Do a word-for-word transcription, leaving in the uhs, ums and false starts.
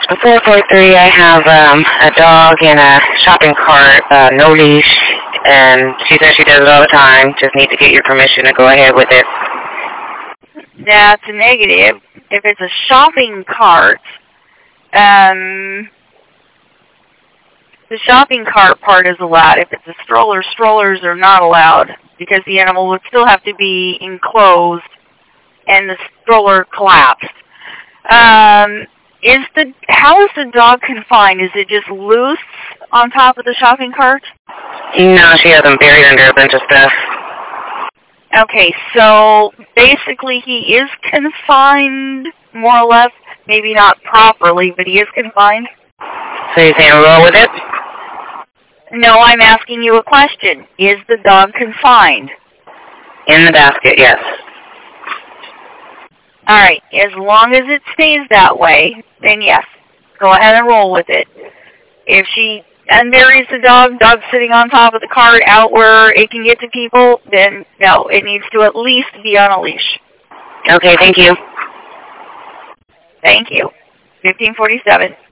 four four three, I have um, a dog in a shopping cart, uh, no leash, and she says she does it all the time. Just need to get your permission to go ahead with it. That's a negative. If it's a shopping cart, um, the shopping cart part is allowed. If it's a stroller, strollers are not allowed because the animal would still have to be enclosed and the stroller collapsed. Um, is the how is the dog confined? Is it just loose on top of the shopping cart? No, she has him buried under a bunch of stuff. Okay, so basically he is confined, more or less. Maybe not properly, but he is confined. So you're saying roll with it? No, I'm asking you a question. Is the dog confined? In the basket, yes. All right, as long as it stays that way, then yes, go ahead and roll with it. If she unburies the dog, dog sitting on top of the cart out where it can get to people, then no, it needs to at least be on a leash. Okay, thank you. Thank you. fifteen forty-seven.